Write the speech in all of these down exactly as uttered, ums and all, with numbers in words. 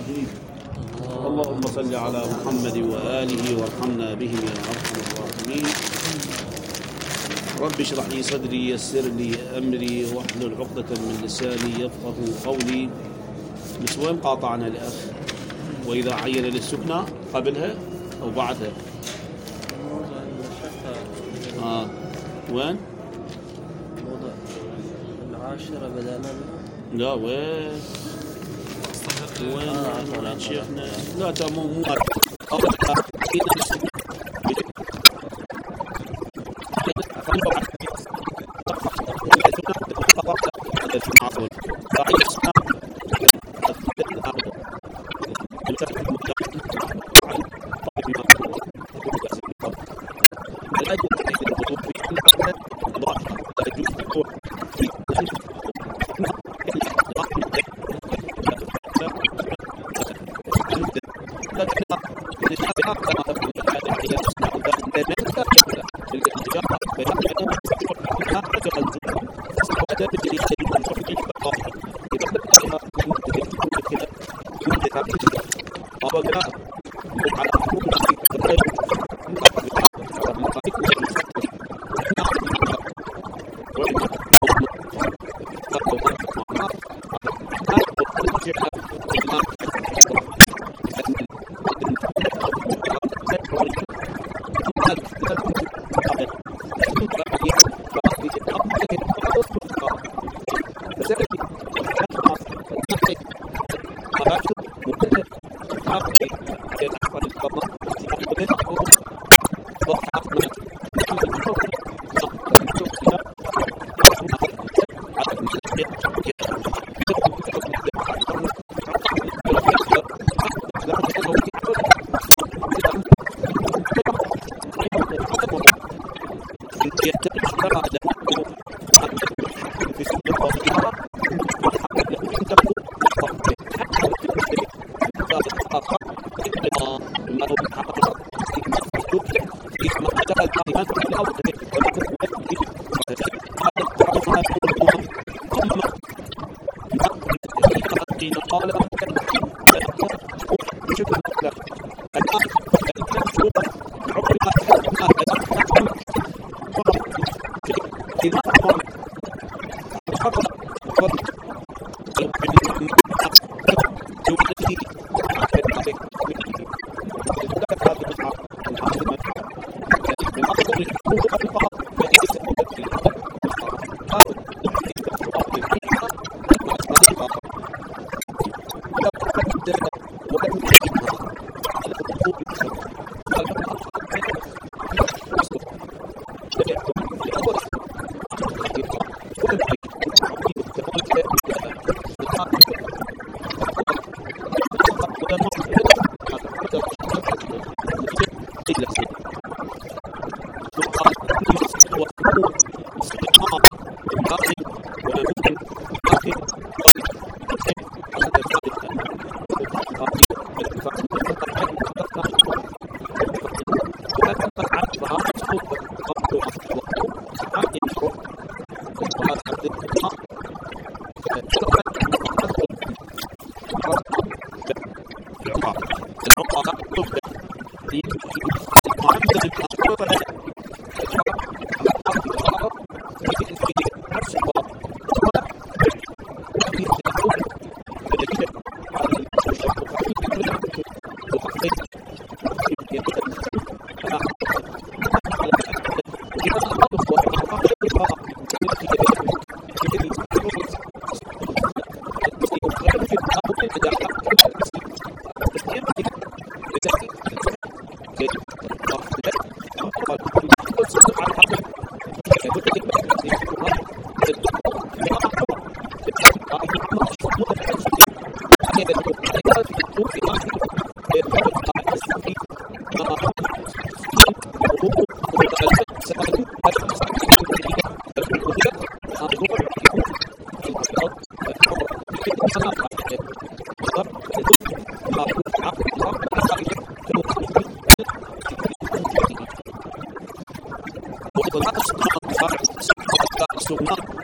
الرحيم. اللهم صل على محمد وآله وارحمنا بهم يا أرحم الراحمين. رب اشرح لي صدري يسر لي أمري واحلل عقدة من لساني يفقه قولي. بس وين قاطعنا الأخ؟ وإذا عين للسكنى قبلها أو بعدها؟ آه وين؟ موضوع العاشرة بدأنا بها. لا وين؟ وين آه وين شيخنا؟ لا تمو مو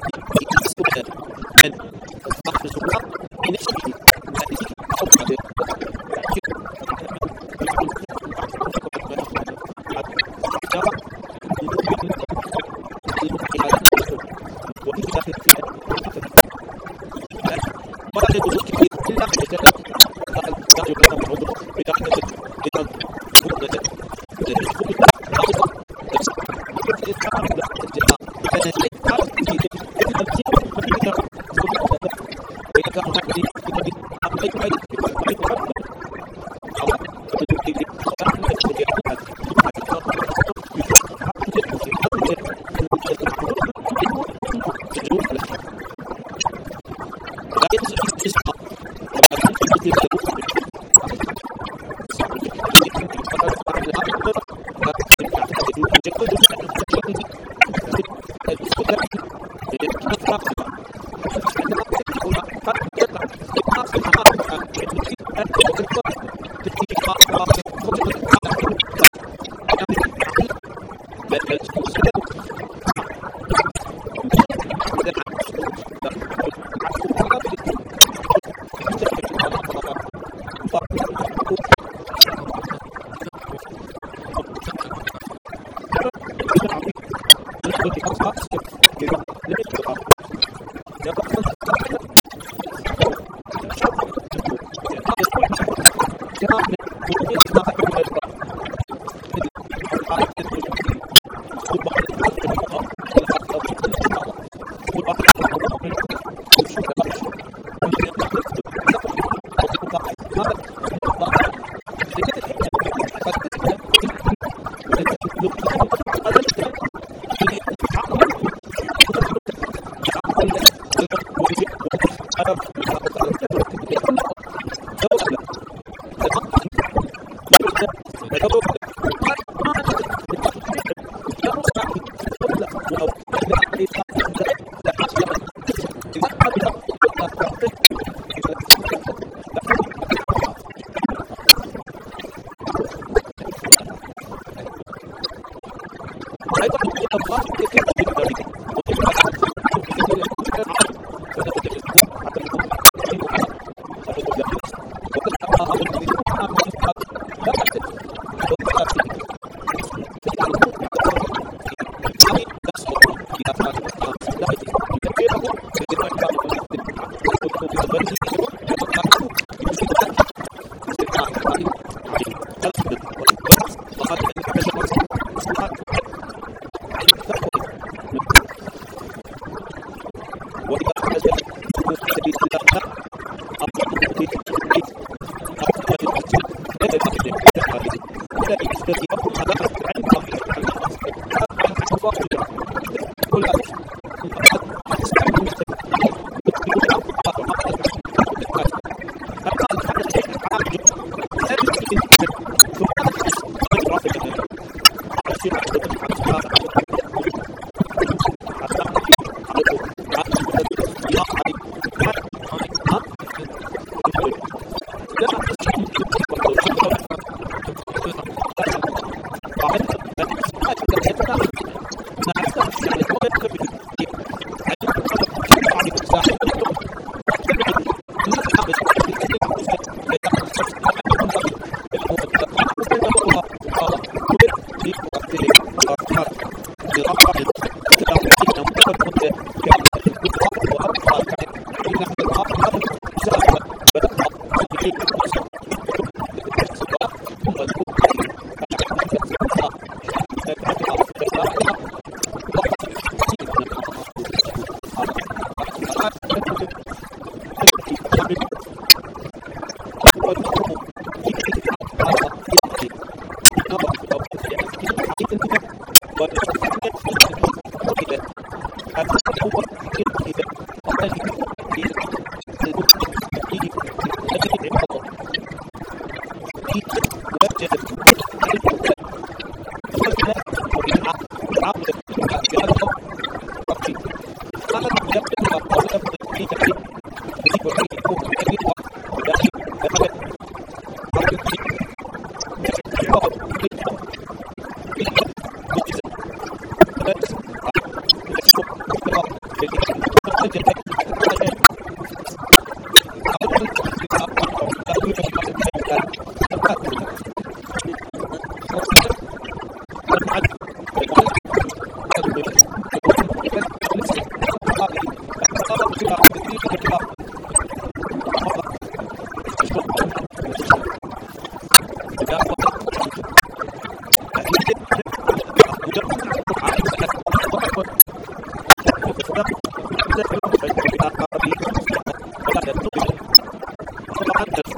and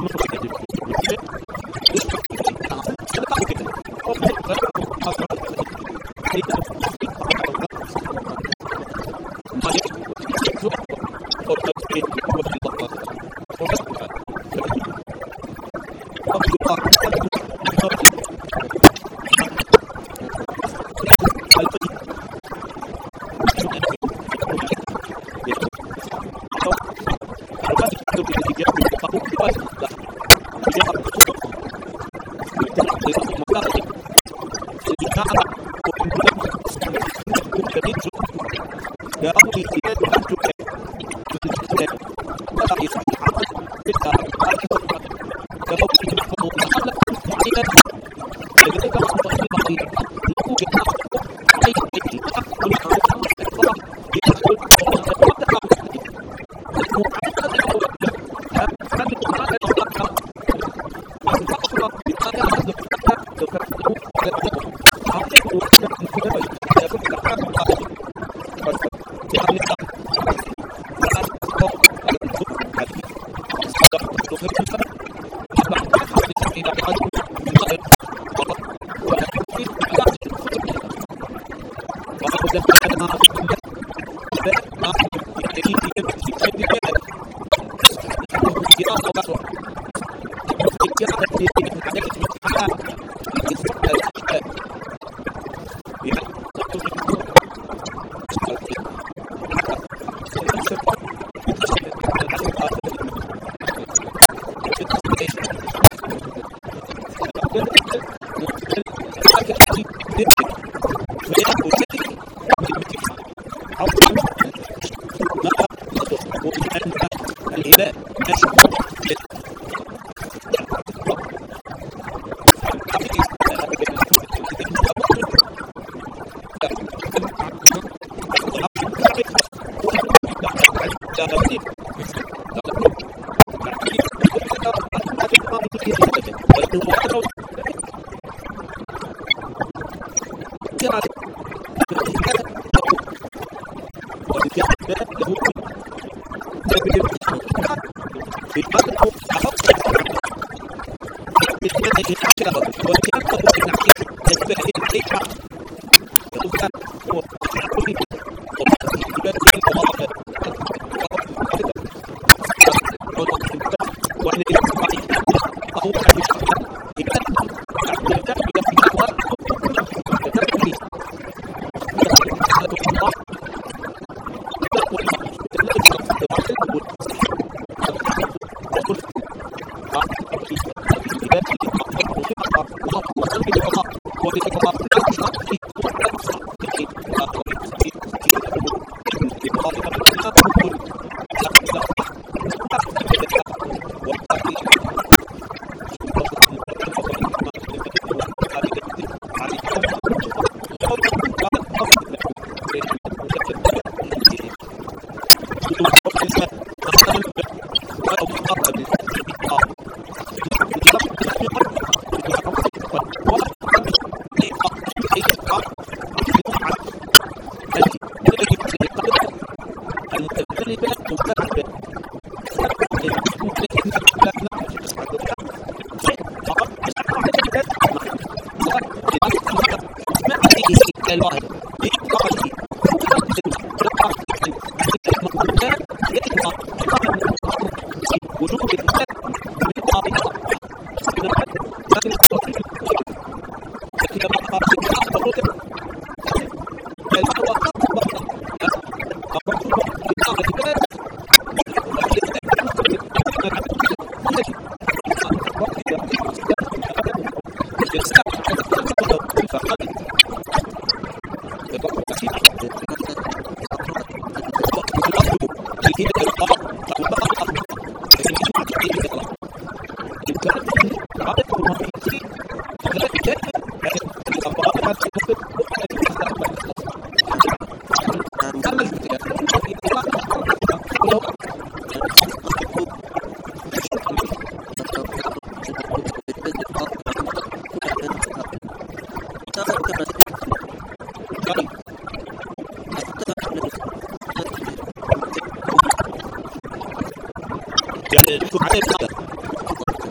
يعني شوف عليه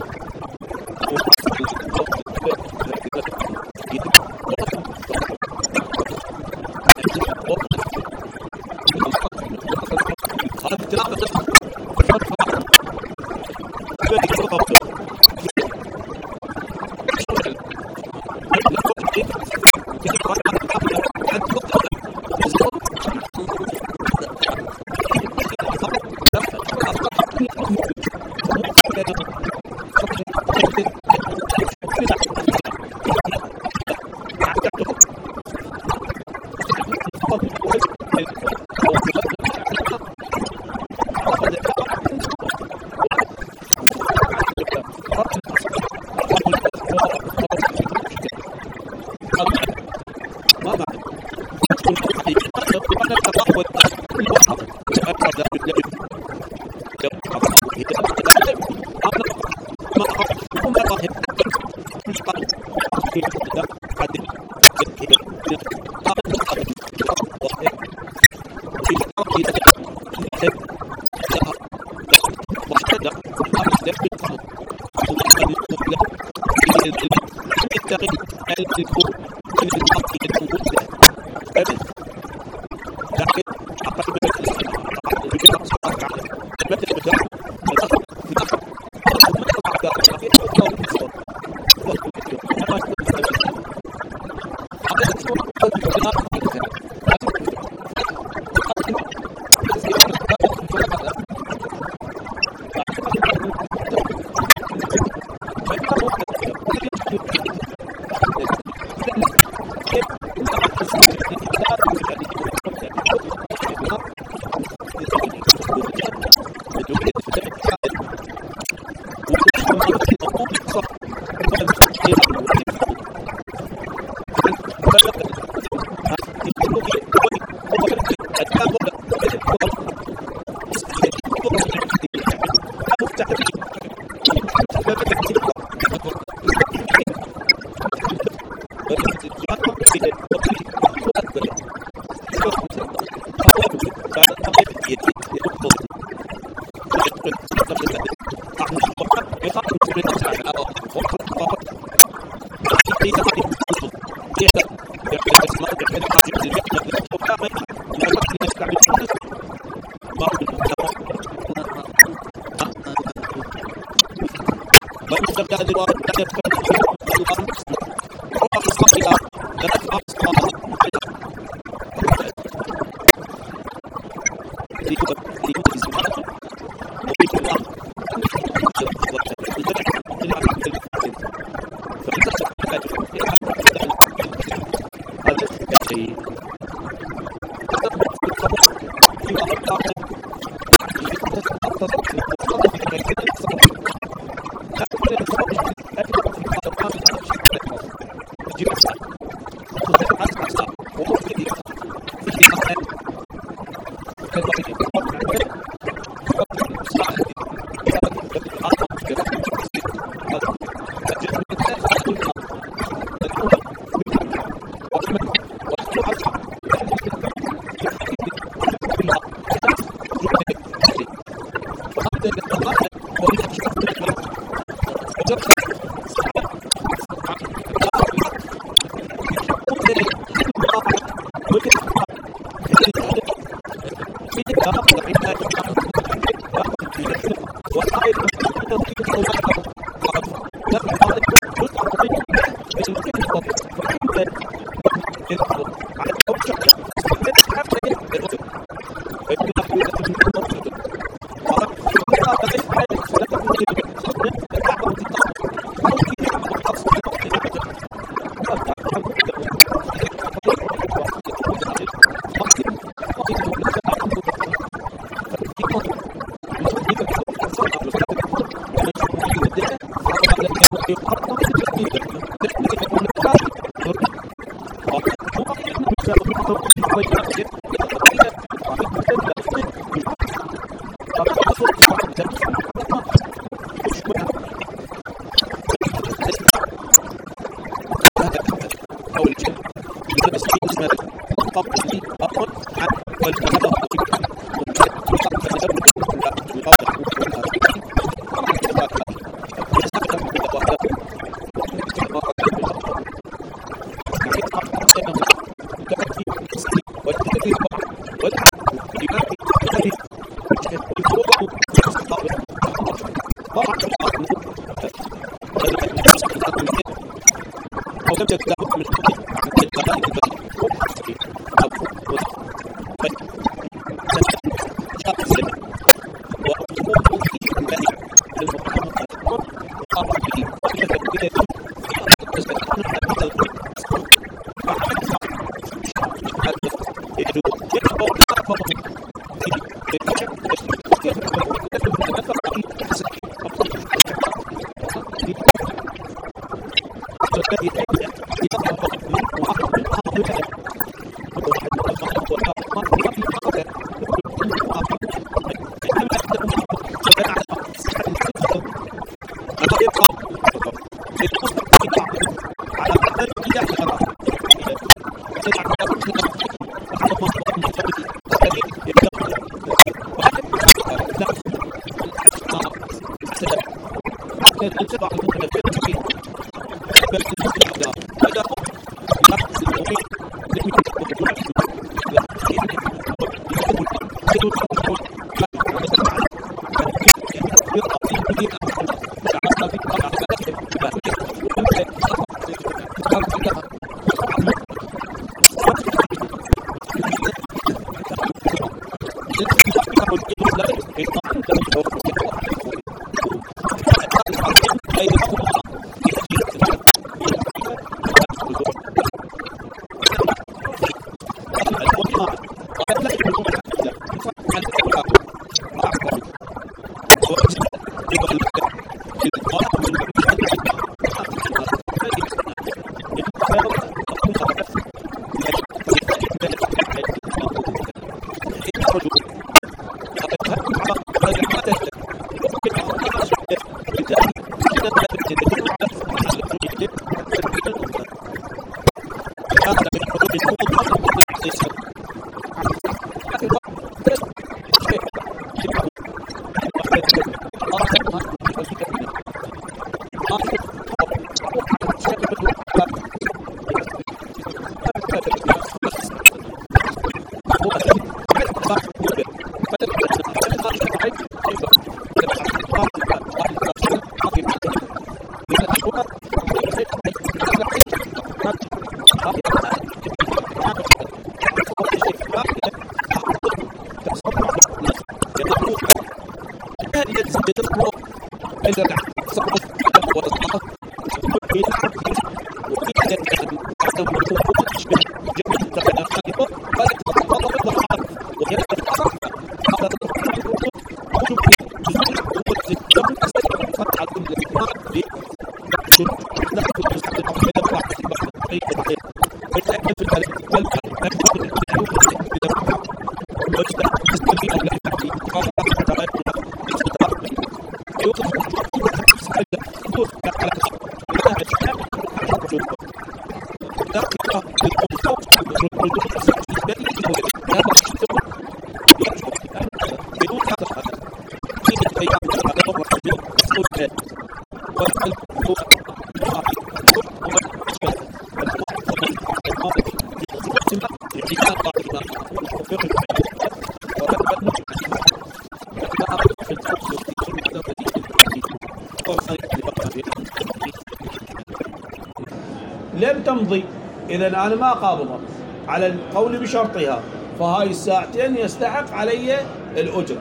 لم تمضي، إذا أنا ما قابضها على القول بشرطها، فهاي الساعتين يستحق علي الأجرة،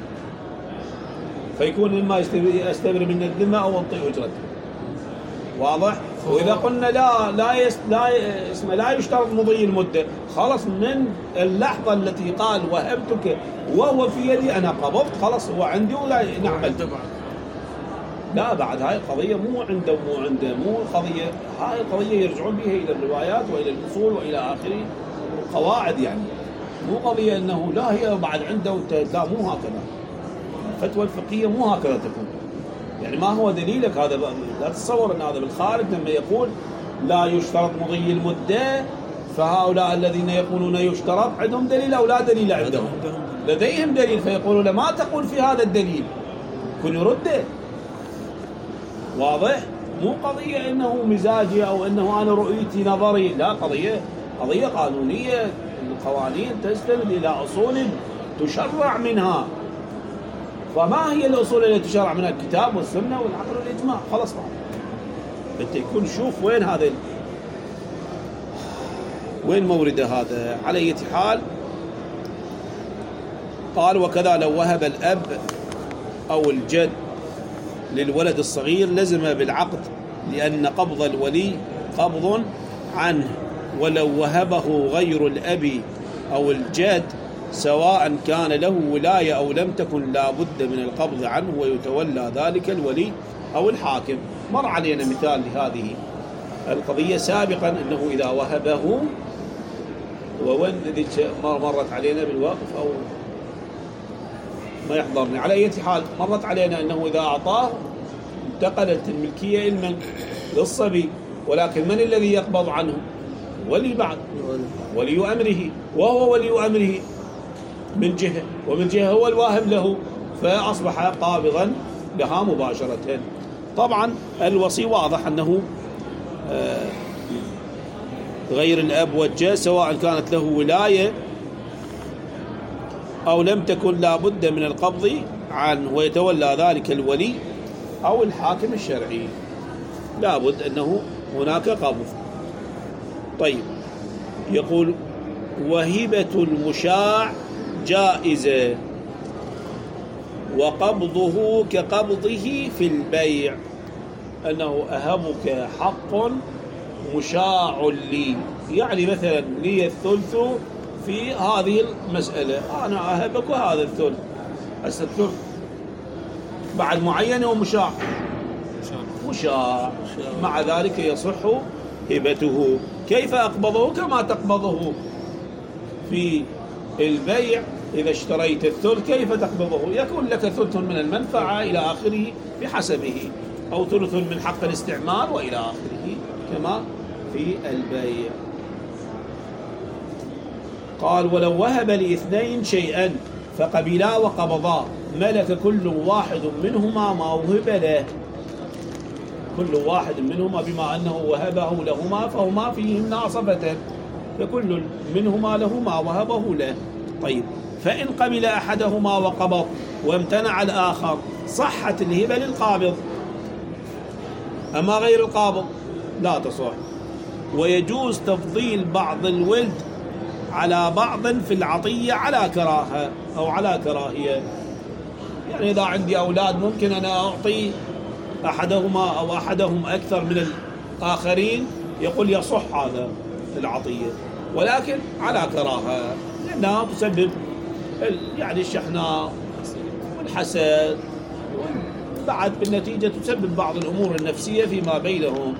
فيكون إما يستبري من الذمة أو أعطي أجرته. واضح؟ وإذا قلنا لا لا يس لا اسمه لا يشترط مضي المدة، خلص من اللحظة التي قال وهبتك وهو في يدي أنا قبضت، خلص هو عندي ولا نعمل. لا بعد هاي القضية مو عنده مو عنده مو قضية، هاي القضية يرجعون بها إلى الروايات وإلى الأصول وإلى آخره القواعد، يعني مو قضية أنه لا هي بعد عنده لا، مو هكذا. الفتوى الفقهية مو هكذا تكون، يعني ما هو دليلك هذا؟ لا تتصور أن هذا بالخارج لما يقول لا يشترط مضي المدة، فهؤلاء الذين يقولون يشترط عندهم دليل أو لا دليل عندهم؟ لديهم دليل، فيقولون ما تقول في هذا الدليل كن يرده. واضح؟ مو قضية إنه مزاجي أو إنه أنا رؤيتي نظري، لا، قضية قضية قانونية. القوانين تستند إلى أصول تشرع منها، فما هي الأصول التي تشرع منها؟ الكتاب والسنة والعقل والإجماع، خلاص بعد أنت يكون شوف وين هذا وين مورده هذا. على أي حال قال وكذا لو وهب الأب أو الجد للولد الصغير لزم بالعقد لأن قبض الولي قبض عنه، ولو وهبه غير الأب أو الجد سواء كان له ولاية أو لم تكن لا بد من القبض عنه، ويتولى ذلك الولي أو الحاكم. مر علينا مثال لهذه القضية سابقا، أنه إذا وهبه، وين مرت علينا بالوقف أو ما يحضرني، على أي حال مرت علينا أنه إذا أعطاه انتقلت الملكية إلى للصبي، ولكن من الذي يقبض عنه؟ ولي بعد، ولي أمره، وهو ولي أمره من جهة، ومن جهة هو الواهب له، فأصبح قابضا لها مباشرة. طبعا الوصي واضح أنه غير الأب والجد سواء كانت له ولاية أو لم تكن لا بد من القبض عنه، ويتولى ذلك الولي أو الحاكم الشرعي، لا بد أنه هناك قبض. طيب، يقول وهبة المشاع جائزة وقبضه كقبضه في البيع، أنه أهبك حق مشاع لي، يعني مثلا لي الثلث في هذه المسألة، أنا أهبك هذا الثلث، هسه الثلث بعد معين ومشاع مشاع، مع ذلك يصح هبته. كيف أقبضه؟ كما تقبضه في البيع، إذا اشتريت الثلث كيف تقبضه؟ يكون لك ثلث من المنفعة إلى آخره بحسبه، أو ثلث من حق الاستعمال وإلى آخره كما في البيع. قال ولو وهب لاثنين شيئا فقبلا وقبضا ملك كل واحد منهما ما وهب له، كل واحد منهما بما أنه وهبه لهما فهما فيهم ناصبة، فكل منهما له ما وهبه له. طيب، فإن قبل أحدهما وقبض وامتنع الآخر صحت الهبة للقابض، أما غير القابض لا تصح. ويجوز تفضيل بعض الولد على بعض في العطية على كراهة أو على كراهية، يعني إذا عندي أولاد ممكن أنا أعطي أحدهما أو أحدهم أكثر من الآخرين، يقول يصح هذا العطية، ولكن على كراهة، لأنها تسبب يعني الشحناء والحسد، بعد بالنتيجة تسبب بعض الأمور النفسية فيما بينهم،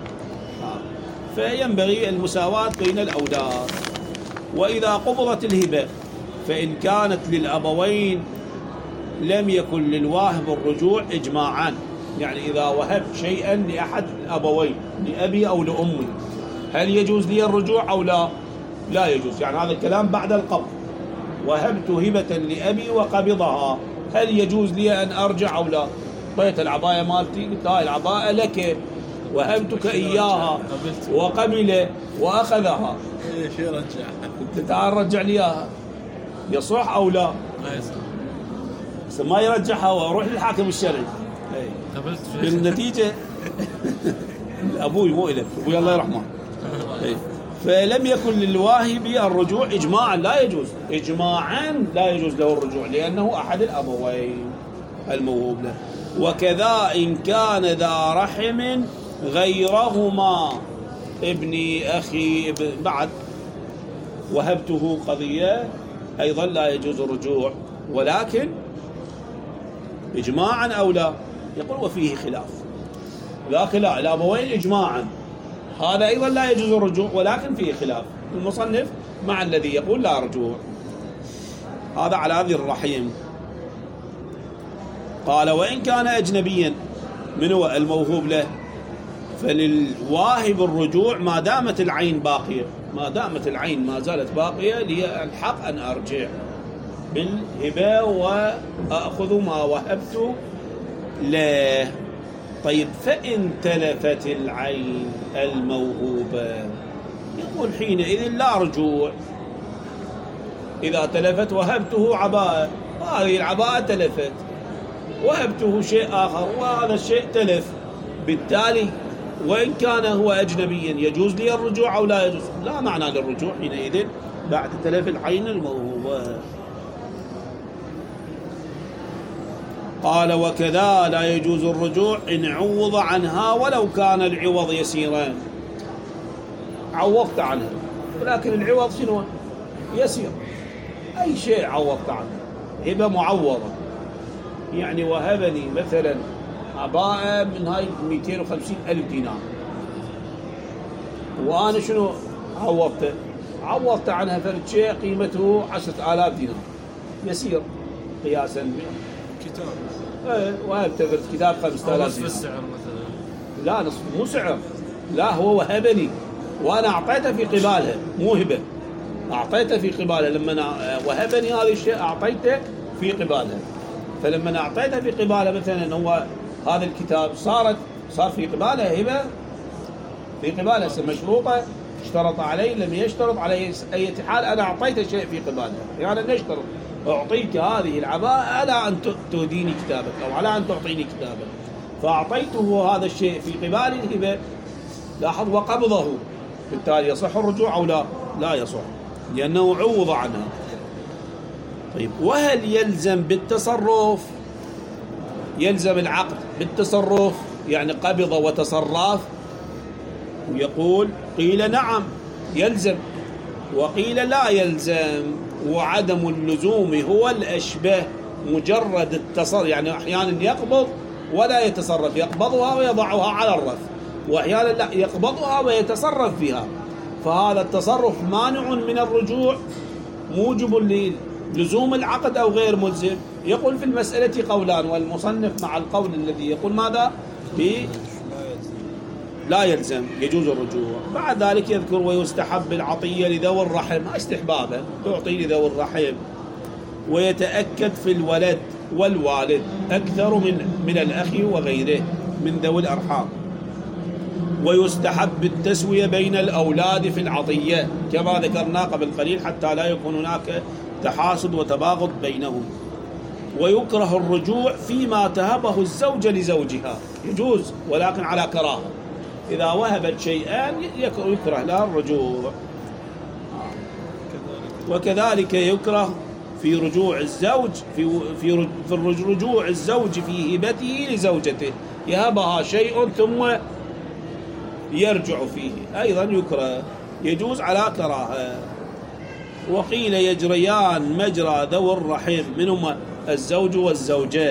فينبغي المساواة بين الأولاد. وإذا قبضت الهبة فإن كانت للأبوين لم يكن للواهب الرجوع إجماعا، يعني إذا وهب شيئا لأحد الأبوين لأبي أو لأمي هل يجوز لي الرجوع أو لا؟ لا يجوز، يعني هذا الكلام بعد القبض، وهبت هبة لأبي وقبضها، هل يجوز لي أن أرجع أو لا؟ طيت العباية مالتي، قلت هاي العباية لك وهبتك إياها، وقبل وأخذها، ايش يرجع؟ قلت تعال رجع لي إياها، يصح أو لا؟ ما يصح، بس ما يرجعها وأروح للحاكم الشرعي. قبلت بالنتيجة أبوي مو إلك، أبوي الله يرحمه. فلم يكن للواهب الرجوع إجماعا، لا يجوز إجماعا، لا يجوز له الرجوع لأنه أحد الأبوين الموهوب له. وكذا إن كان ذا رحم غيرهما، ابني أخي ابن بعد وهبته قضية أيضا لا يجوز الرجوع، ولكن إجماعا أو لا، يقول وفيه خلاف، ذاك لا الأبوين إجماعا، هذا أيضا لا يجوز الرجوع ولكن فيه خلاف. المصنف مع الذي يقول لا رجوع، هذا على ذي الرحيم. قال وإن كان أجنبيا من هو الموهوب له فللواهب الرجوع ما دامت العين باقية، ما دامت العين ما زالت باقية لي الحق أن أرجع بالهبة وأخذ ما وهبت له. طيب، فإن تلفت العين الموهوبة يقول حينئذ لا رجوع. إذا تلفت وهبته عباءة، هذه العباءة تلفت، وهبته شيء آخر وهذا الشيء تلف، بالتالي وإن كان هو أجنبيا يجوز لي الرجوع أو لا يجوز؟ لا معنى للرجوع حينئذ بعد تلف العين الموهوبة. قال وكذا لا يجوز الرجوع إن عوض عنها ولو كان العوض يسيرا. عوضت عنها ولكن العوض شنو؟ يسير. أي شيء عوضت عنه، هبة معوضة، يعني وهبني مثلا عباءة من هاي مئتين وخمسين ألف دينار، وأنا شنو عوضته؟ عوضت عنها فرد شيء قيمته عشرة آلاف دينار، يسير قياسا كتاب. ايه وهبت فرد كتاب خمسة آلاف نصف دينار. السعر مثلا. لا نصف مو سعر، لا هو وهبني وأنا أعطيته في قبالها، مو هبة، أعطيته في قبالها. لما وهبني هذا الشيء أعطيته في قبالها، فلما أعطيته في قبالها مثلا هو هذا الكتاب صارت صار في قبالها هبة، في قبالها مشروطة، اشترط علي لم يشترط علي أي حال، أنا أعطيته شيء في قبالها. يعني نشترط أعطيك هذه العباءة على أن تهديني كتابك أو على أن تعطيني كتابك، فأعطيته هذا الشيء في قبال الهبة، لاحظ، وقبضه، بالتالي يصح الرجوع أو لا؟ لا يصح لأنه عوض عنها. طيب وهل يلزم بالتصرف؟ يلزم العقد بالتصرف يعني قبض وتصرف؟ ويقول قيل نعم يلزم وقيل لا يلزم، وعدم اللزوم هو الأشبه. مجرد التصرف يعني أحيانا يقبض ولا يتصرف، يقبضها ويضعها على الرف، وأحيانا لا يقبضها ويتصرف فيها، فهذا التصرف مانع من الرجوع موجب للزوم العقد أو غير ملزم. يقول في المسألة قولان، والمصنف مع القول الذي يقول ماذا؟ لا يلزم يجوز الرجوع. بعد ذلك يذكر ويستحب العطية لذوي الرحم، استحبابا تعطي لذوي الرحم، ويتأكد في الولد والوالد أكثر من من الأخ وغيره من ذوي الأرحام. ويستحب التسوية بين الأولاد في العطية كما ذكرنا قبل قليل حتى لا يكون هناك تحاسد وتباغض بينهم. ويكره الرجوع فيما تهبه الزوجة لزوجها، يجوز ولكن على كراهة، إذا وهبت شيئا يكره لها الرجوع. وكذلك يكره في رجوع الزوج في في في رجوع الزوج في هبته لزوجته، يهبها شيء ثم يرجع فيه، أيضا يكره، يجوز على كراهة. وقيل يجريان مجرى ذوي الرحم منهما الزوج والزوجة.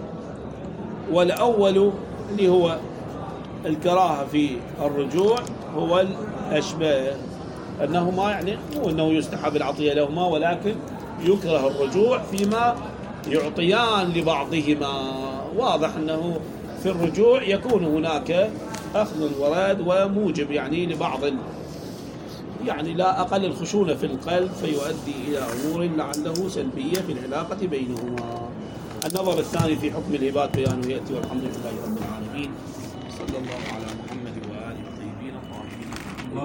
والأول اللي هو الكراهة في الرجوع هو الأشباه، أنه ما يعني مو أنه يستحب العطية لهما، ولكن يكره الرجوع فيما يعطيان لبعضهما. واضح أنه في الرجوع يكون هناك أخذ ورد وموجب يعني لبعض، يعني لا أقل الخشونة في القلب فيؤدي إلى أمور لعله سلبية في العلاقة بينهما. النظر الثاني في حكم الهبات بيانه يأتي، والحمد لله رب العالمين، صلى الله على محمد وآله.